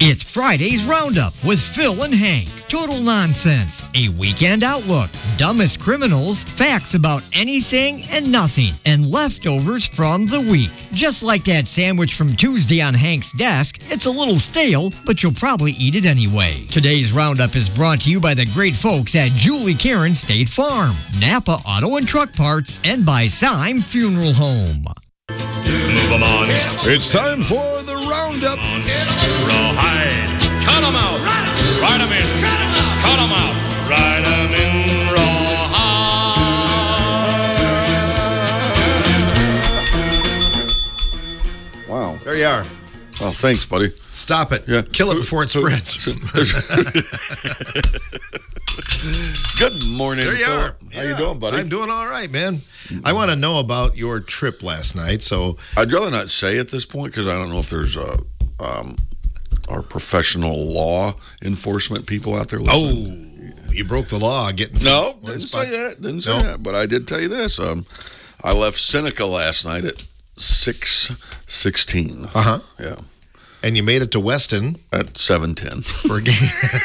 It's Friday's Roundup with Phil and Hank. Total nonsense, a weekend outlook, dumbest criminals, facts about anything and nothing, and leftovers from the week. Just like that sandwich from Tuesday on Hank's desk, it's a little stale, but you'll probably eat it anyway. Today's Roundup is brought to you by the great folks at Julie Karen State Farm, Napa Auto and Truck Parts, and by Syme Funeral Home. Move 'em on. It's time for the Roundup. Rawhide. Cut 'em out. Ride 'em in. Cut 'em out. Cut 'em out. Ride 'em in rawhide. Wow. There you are. Well, thanks, buddy. Stop it. Yeah. Kill it before it spreads. Good morning. There you are. How you doing, buddy? I'm doing all right, man. I want to know about your trip last night. So I'd rather not say at this point because I don't know if there's our professional law enforcement people out there listening. Oh, you broke the law getting No, didn't say that. Didn't say that. But I did tell you this. I left Seneca last night at 6:16. Uh-huh. Yeah. And you made it to Weston At 7:10. for a game.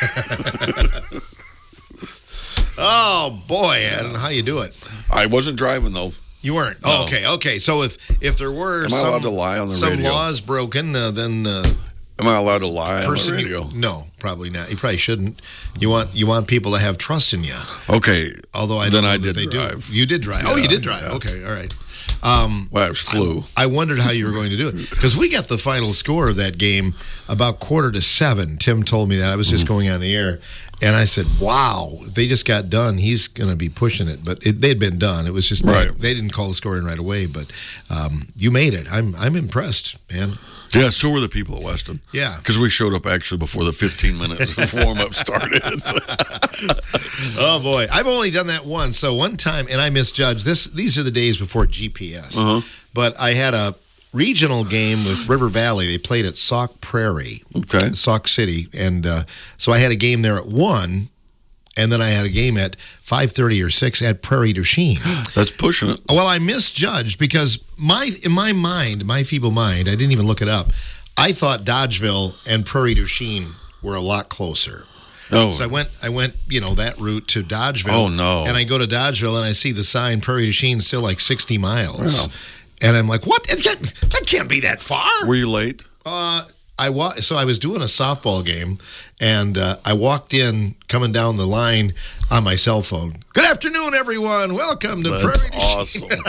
Oh, boy. I don't know how you do it. I wasn't driving, though. You weren't. No. Oh, okay. So if there were Am I allowed to lie on the some radio? laws broken, then Am I allowed to lie on the person radio? no, probably not. You probably shouldn't. You want people to have trust in you. Okay. Although I don't Then know I that did they drive. do. You did drive. Oh, Yeah, you did drive. yeah. Okay, all right. Well, I was flu. I wondered how you were going to do it because we got the final score of that game about 6:45. Tim told me that. I was just going on the air, and I said, "Wow, if they just got done, he's going to be pushing it." But they'd been done. It was just Right. they didn't call the score in right away. But you made it. I'm impressed, man. Yeah, so were the people at Weston. Yeah. Because we showed up actually before the 15 minutes of warm-up started. Oh, boy. I've only done that once. So one time, and I misjudged. These are the days before GPS. But I had a regional game with River Valley. They played at Sauk Prairie, Okay. Sauk City. And so I had a game there at 1, and then I had a game at 5:30 or 6 at Prairie du Chien. That's pushing it. Well, I misjudged because in my mind, my feeble mind, I didn't even look it up. I thought Dodgeville and Prairie du Chien were a lot closer. Oh, So I went, that route to Dodgeville. Oh, no. And I go to Dodgeville and I see the sign Prairie du Chien still like 60 miles. Wow. And I'm like, what? That can't be that far. were you late? So I was doing a softball game, and I walked in, coming down the line on my cell phone. Good afternoon, everyone. Welcome to That's Prairie du Chien. awesome.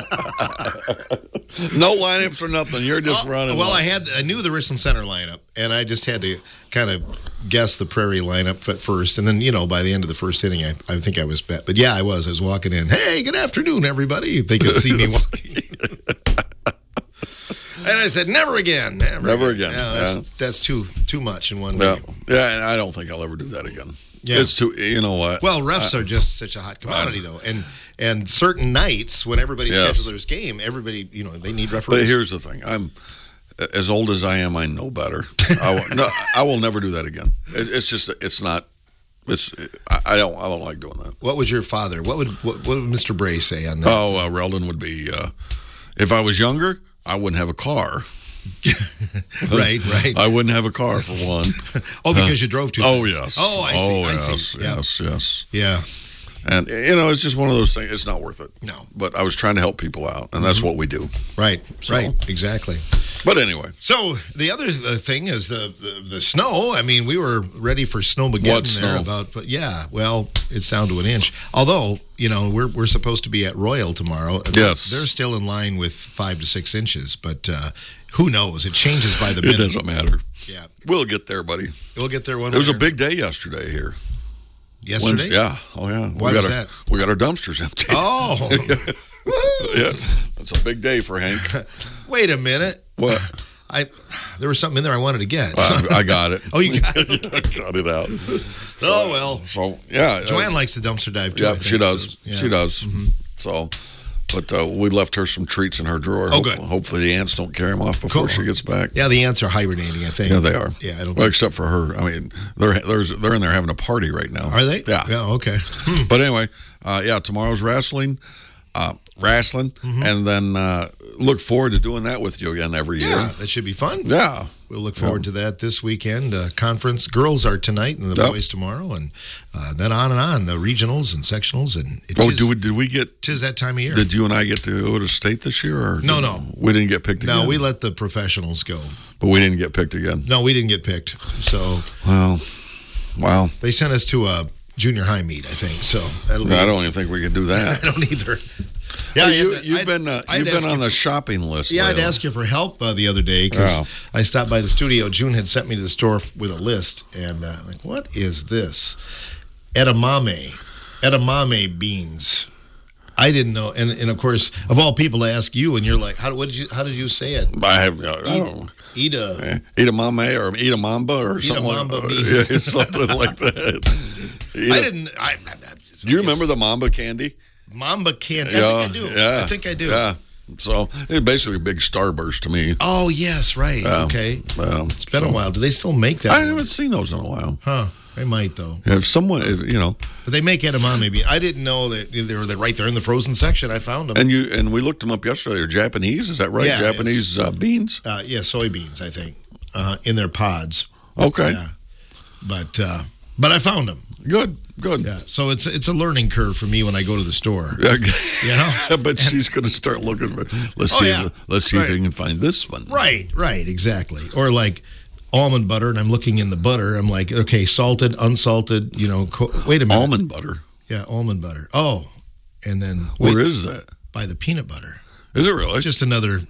No lineups or nothing. You're just running. Well, I knew the Richland Center lineup, and I just had to kind of guess the Prairie lineup at first, and then by the end of the first inning, I think I was bet. But yeah, I was walking in. Hey, good afternoon, everybody. If they could see me walking. And I said, never again. Never again. Yeah, that's too much in one Yeah. game. Yeah, and I don't think I'll ever do that again. Yeah. It's too, you know what? Well, refs are just such a hot commodity, though. And certain nights when everybody schedules their game, everybody, they need referees. But here's the thing. I'm as old as I am. I know better. I will never do that again. It's not. I don't like doing that. What would your father? What would Mr. Bray say on that? Oh, Reldon would be. If I was younger, I wouldn't have a car. Right. I wouldn't have a car for one. Oh, because you drove too Oh fast. yes. Oh, I see. I yes. see. Yeah. Yes. Yeah. And it's just one of those things. It's not worth it. No. But I was trying to help people out, and that's what we do. Right. So. Right. Exactly. But anyway. So the other thing is the snow. I mean, we were ready for Snowmageddon What snow? but yeah, well, it's down to an inch. Although, we're supposed to be at Royal tomorrow. Yes. They're still in line with 5 to 6 inches, but who knows? It changes by the It minute. doesn't matter. Yeah. We'll get there, buddy. We'll get there one It was a way or- big day yesterday here. Yesterday? Wednesday. Yeah. Oh, yeah. Why was that? We got our dumpsters empty. Oh. Yeah. That's a big day for Hank. Wait a minute. What? There was something in there I wanted to get. I got it. Oh, you got it? I got it out. Oh, well. So, yeah. Joanne likes the dumpster dive, too. Yeah, I think, she does. so, yeah. She does. So, but we left her some treats in her drawer. Oh, good. Hopefully the ants don't carry them off before Cool. she gets back. Yeah, the ants are hibernating, I think. Yeah, they are. Yeah, I don't Well, think. except for her. I mean, they're in there having a party right now. Are they? Yeah. Yeah, okay. But anyway, tomorrow's wrestling, and then look forward to doing that with you again every year. Yeah, that should be fun. Yeah. We'll look forward to that this weekend. Conference girls are tonight and the boys tomorrow, and then on and on, the regionals and sectionals. And did we get? 'Tis that time of year. Did you and I get to go to state this year? Or No. We didn't get picked again? No, we let the professionals go. But we didn't get picked again? No, we didn't get picked. So, wow. They sent us to a junior high meet, I think. So that'll be, I don't even think we can do that. I don't either. Yeah, you've been on the shopping list. Yeah, lately. I'd ask you for help the other day because I stopped by the studio. June had sent me to the store with a list, and like, what is this? Edamame beans. I didn't know, and of course, of all people, I ask you, and you're like, how did you say it? I don't know. Eat a mame or eat a mamba or something. Mamba beans. Something like that. Do you remember the mamba candy? Mamba candy. I think I do. Yeah, I think I do. Yeah. So it's basically a big Starburst to me. Oh yes, right. Okay. It's been a while. Do they still make that? I haven't seen those in a while. Huh. They might though. If someone, But they make edamame beans. I didn't know that they were right there in the frozen section. I found them. And we looked them up yesterday. They're Japanese. Is that right? Yeah, Japanese beans. Yeah, soybeans. I think in their pods. Okay. Yeah. But I found them. Good. Yeah. So it's a learning curve for me when I go to the store. But she's going to start looking for. Let's see if we can find this one. Right. Exactly. Or like almond butter, and I'm looking in the butter. I'm like, okay, salted, unsalted. Wait a minute. Almond butter. Yeah, almond butter. Oh, and then where is that? By the peanut butter. Is it really? Just another.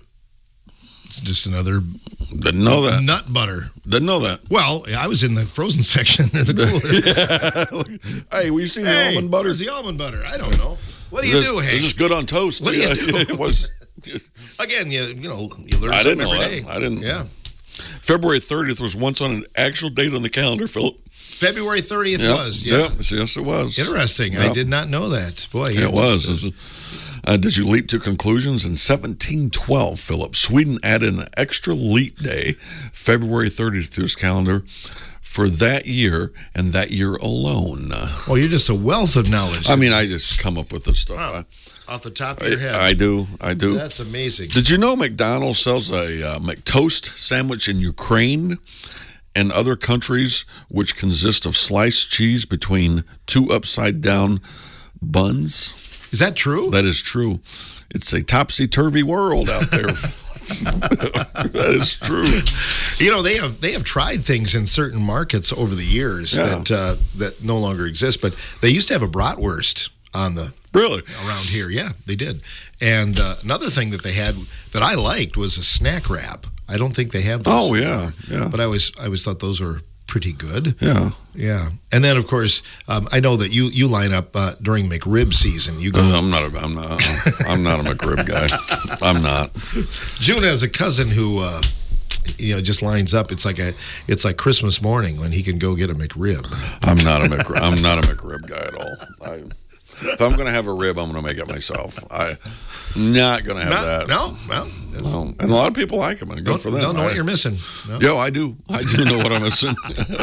Didn't know that. Nut butter. Didn't know that. Well, I was in the frozen section of the cooler. Hey, we seen the almond butter? Where's the almond butter? I don't know. What do you do, Hank? Is this good on toast? What do you do? Again, you learn something every day. I didn't. Yeah. February 30th was once on an actual date on the calendar, Philip. February 30th was. Yeah. Yes, it was. Interesting. I did not know that. Boy, it was. Did you leap to conclusions? In 1712, Philip, Sweden added an extra leap day, February 30th, to his calendar for that year and that year alone. Well, you're just a wealth of knowledge. I mean, I just come up with this stuff. Wow. Off the top of your head. I do. That's amazing. Did you know McDonald's sells a McToast sandwich in Ukraine and other countries, which consist of sliced cheese between two upside-down buns? Is that true? That is true. It's a topsy-turvy world out there. That is true. They have tried things in certain markets over the years that no longer exist, but they used to have a bratwurst on the around here. Yeah, they did. And another thing that they had that I liked was a snack wrap. I don't think they have those. Oh yeah. But I always thought those were pretty good. Yeah. And then of course, I know that you line up during McRib season. You go. I'm not a McRib guy. I'm not. June has a cousin who just lines up. It's like Christmas morning when he can go get a McRib. I'm not a McRib guy at all. If I'm going to have a rib, I'm going to make it myself. I'm not going to have that. No, well. And a lot of people like them, and good for them. Don't know what you're missing. No. Yo, I do. I do know what I'm missing.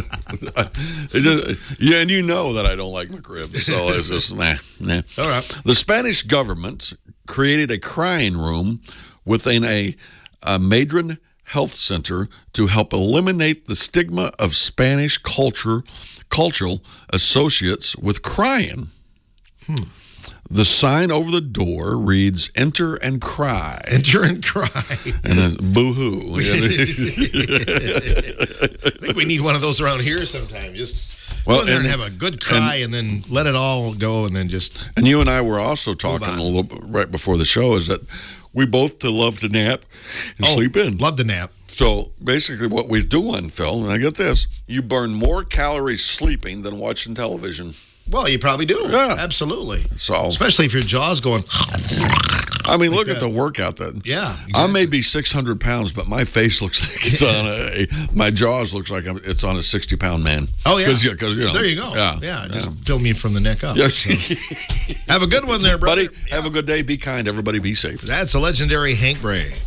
And you know that I don't like McRib, so it's just, nah. All right. The Spanish government created a crying room within a Madrid health center to help eliminate the stigma of Spanish cultural associates with crying. The sign over the door reads, "Enter and cry." Enter and cry. And then boo-hoo. I think we need one of those around here sometime. Just go in there and have a good cry and then let it all go and then just... And you and I were also talking a little bit right before the show is that we both love to nap and sleep in. Love to nap. So basically what we're doing, Phil, and I get this, you burn more calories sleeping than watching television. Well, you probably do. Yeah. Absolutely. So, especially if your jaw's going... I mean, look at the workout then. Yeah. Exactly. I may be 600 pounds, but my face looks like it's on my jaws looks like it's on a 60-pound man. Oh, yeah. Because there you go. Yeah. Just fill me from the neck up. Yes. So. Have a good one there, brother. Buddy, have a good day. Be kind. Everybody be safe. That's the legendary Hank Bray.